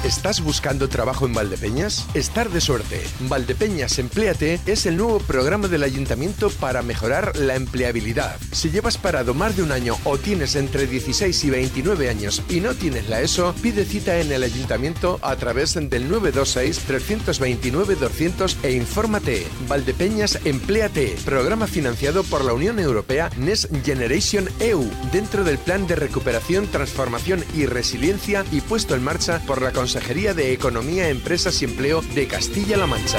¿Estás buscando trabajo en Valdepeñas? Estar de suerte. Valdepeñas Empléate es el nuevo programa del Ayuntamiento para mejorar la empleabilidad. Si llevas parado más de un año o tienes entre 16 y 29 años y no tienes la ESO, pide cita en el Ayuntamiento a través del 926-329-200 e infórmate. Valdepeñas Empléate, programa financiado por la Unión Europea Next Generation EU, dentro del Plan de Recuperación, Transformación y Resiliencia y puesto en marcha por la Consejería de Economía, Empresas y Empleo de Castilla-La Mancha.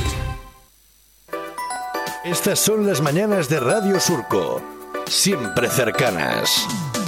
Estas son las mañanas de Radio Surco, siempre cercanas.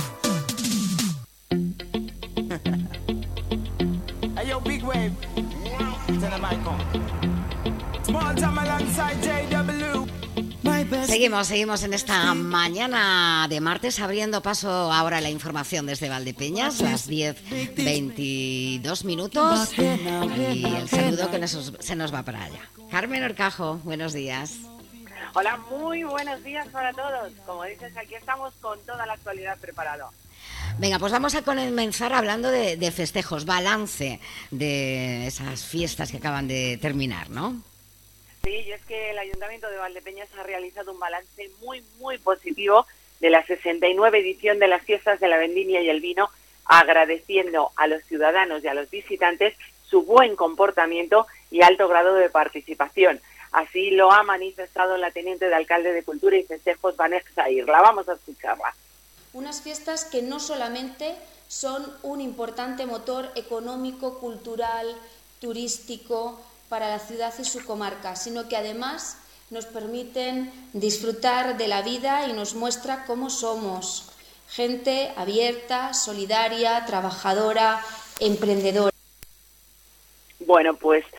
Seguimos en esta mañana de martes, abriendo paso ahora a la información desde Valdepeñas, las 10:22 minutos, y el saludo que se nos va para allá. Carmen Horcajo, buenos días. Hola, muy buenos días para todos. Como dices, aquí estamos con toda la actualidad preparada. Venga, pues vamos a comenzar hablando de festejos, balance de esas fiestas que acaban de terminar, ¿no? Sí, y es que el Ayuntamiento de Valdepeñas ha realizado un balance muy positivo de la 69 edición de las fiestas de la vendimia y el vino, agradeciendo a los ciudadanos y a los visitantes su buen comportamiento y alto grado de participación. Así lo ha manifestado la teniente de alcalde de Cultura y Festejos, Vanessa Irla. Vamos a escucharla. Unas fiestas que no solamente son un importante motor económico, cultural, turístico para la ciudad y su comarca, sino que además nos permiten disfrutar de la vida y nos muestra cómo somos. Gente abierta, solidaria, trabajadora, emprendedora. Bueno, pues